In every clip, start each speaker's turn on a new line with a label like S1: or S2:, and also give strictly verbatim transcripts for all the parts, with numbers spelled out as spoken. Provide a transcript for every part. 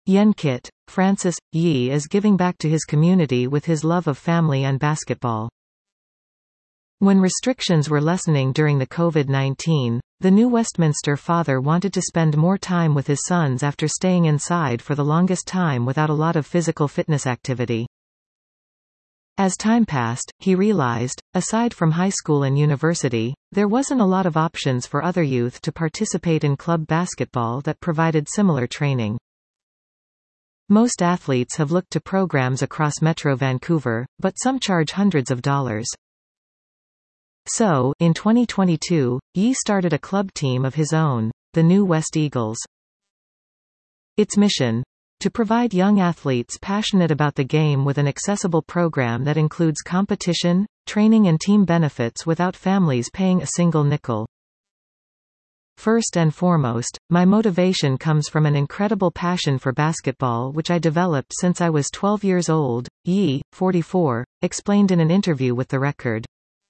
S1: Yenkit, Francis. Yi is giving back to his community with his love of family and basketball. When restrictions were lessening during the COVID nineteen, the New Westminster father wanted to spend more time with his sons after staying inside for the longest time without a lot of physical fitness activity. As time passed, he realized, aside from high school and university, there wasn't a lot of options for other youth to participate in club basketball that provided similar training. Most athletes have looked to programs across Metro Vancouver, but some charge hundreds of dollars. So, in twenty twenty-two, Yi started a club team of his own, the New West Eagles. Its mission? To provide young athletes passionate about the game with an accessible program that includes competition, training and team benefits without families paying a single nickel. First and foremost, my motivation comes from an incredible passion for basketball which I developed since I was twelve years old, Yi, forty-four, explained in an interview with The Record.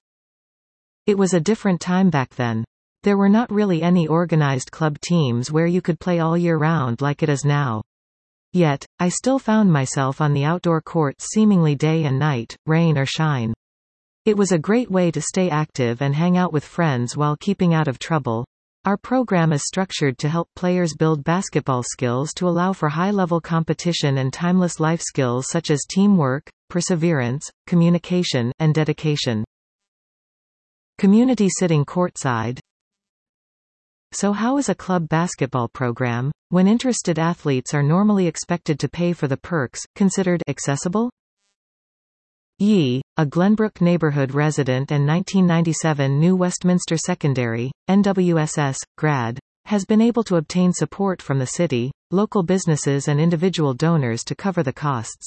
S1: It was a different time back then. There were not really any organized club teams where you could play all year round like it is now. Yet, I still found myself on the outdoor courts seemingly day and night, rain or shine. It was a great way to stay active and hang out with friends while keeping out of trouble. Our program is structured to help players build basketball skills to allow for high-level competition and timeless life skills such as teamwork, perseverance, communication, and dedication. Community sitting courtside. So how is a club basketball program, when interested athletes are normally expected to pay for the perks, considered accessible? Yi, a Glenbrook neighborhood resident and nineteen ninety-seven New Westminster Secondary, N W S S, grad, has been able to obtain support from the city, local businesses and individual donors to cover the costs.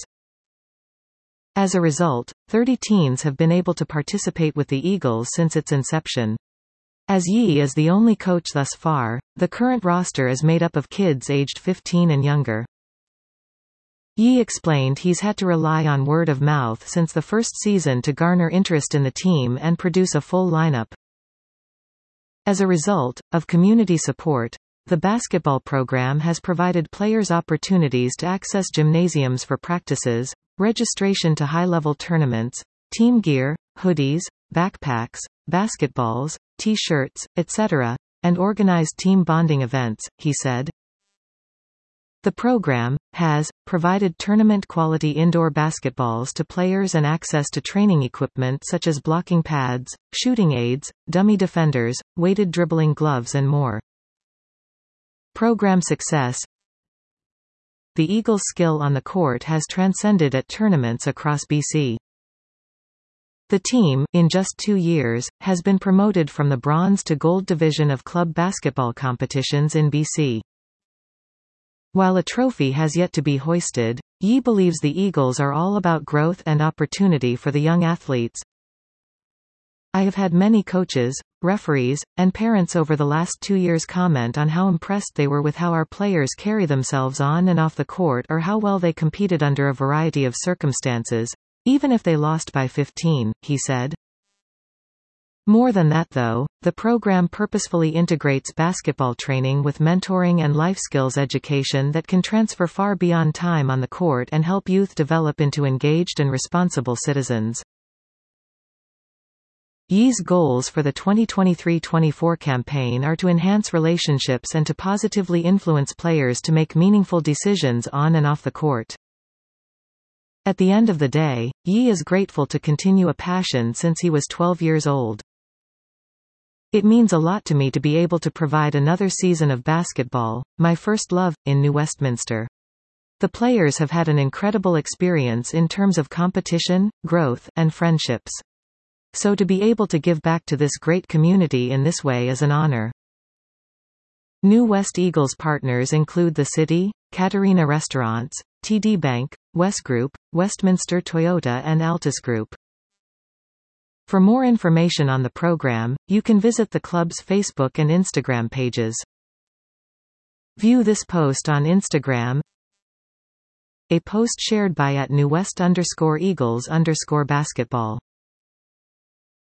S1: As a result, thirty teens have been able to participate with the Eagles since its inception. As Yi is the only coach thus far, the current roster is made up of kids aged fifteen and younger. Yi explained he's had to rely on word of mouth since the first season to garner interest in the team and produce a full lineup. As a result of community support, the basketball program has provided players opportunities to access gymnasiums for practices, registration to high-level tournaments, team gear, hoodies, backpacks, basketballs, t-shirts, et cetera, and organized team bonding events, he said. The program has provided tournament-quality indoor basketballs to players and access to training equipment such as blocking pads, shooting aids, dummy defenders, weighted dribbling gloves and more. Program success. The Eagles' skill on the court has transcended at tournaments across B C. The team, in just two years, has been promoted from the bronze to gold division of club basketball competitions in B C. While a trophy has yet to be hoisted, Yi believes the Eagles are all about growth and opportunity for the young athletes. I have had many coaches, referees, and parents over the last two years comment on how impressed they were with how our players carry themselves on and off the court or how well they competed under a variety of circumstances, even if they lost by fifteen, he said. More than that though, the program purposefully integrates basketball training with mentoring and life skills education that can transfer far beyond time on the court and help youth develop into engaged and responsible citizens. Yi's goals for the twenty twenty-three twenty-four campaign are to enhance relationships and to positively influence players to make meaningful decisions on and off the court. At the end of the day, Yi is grateful to continue a passion since he was twelve years old. It means a lot to me to be able to provide another season of basketball, my first love, in New Westminster. The players have had an incredible experience in terms of competition, growth, and friendships. So to be able to give back to this great community in this way is an honor. New West Eagles partners include the City, Katerina Restaurants, T D Bank, West Group, Westminster Toyota and Altus Group. For more information on the program, you can visit the club's Facebook and Instagram pages. View this post on Instagram. A post shared by at New West underscore Eagles underscore basketball.